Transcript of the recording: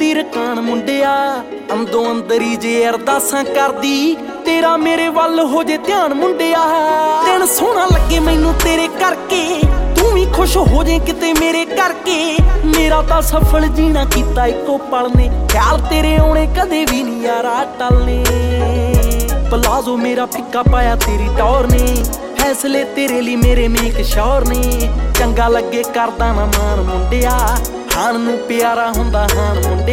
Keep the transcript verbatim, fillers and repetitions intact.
ਹੁੰਦੀ ਰਕਾਨ ਮੁੰਡਿਆ। ਅੰਦੋਂ ਅੰਦਰੀ ਜੇ ਅਰਦਾਸਾਂ ਕਰਦੀ ਤੇਰਾ ਮੇਰੇ ਵੱਲ ਹੋ ਜੇ ਧਿਆਨ ਮੁੰਡਿਆ। ਦਿਨ ਸੋਹਣਾ ਲੱਗੇ ਮੈਨੂੰ ਤੇਰੇ ਕਰਕੇ, ਤੂੰ ਵੀ ਖੁਸ਼ ਹੋ ਜੇ ਕਿਤੇ ਮੇਰੇ ਕਰਕੇ। ਮੇਰਾ ਤਾਂ ਸਫਲ ਜੀਣਾ ਕੀਤਾ ਇੱਕੋ ਪਲ ਨੇ, ਖਿਆਲ ਤੇਰੇ ਆਉਣੇ ਕਦੇ ਵੀ ਨਹੀਂ ਯਾਰਾ ਟਲਨੇ। ਪਲਾਜ਼ੋ ਮੇਰਾ ਫਿੱਕਾ ਪਾਇਆ ਤੇਰੀ ਟੌਰ ਨੇ, ਫੈਸਲੇ ਤੇਰੇ ਲਈ ਮੇਰੇ ਮੇਕ ਸ਼ੌਰ ਨੇ। ਚੰਗਾ ਲੱਗੇ ਕਰਦਾ ਨਾ ਮਾਨ ਮੁੰਡਿਆ, ਹਾਣ ਨੂੰ ਪਿਆਰਾ ਹੁੰਦਾ ਹਾਣ ਮੁੰਡਿਆ।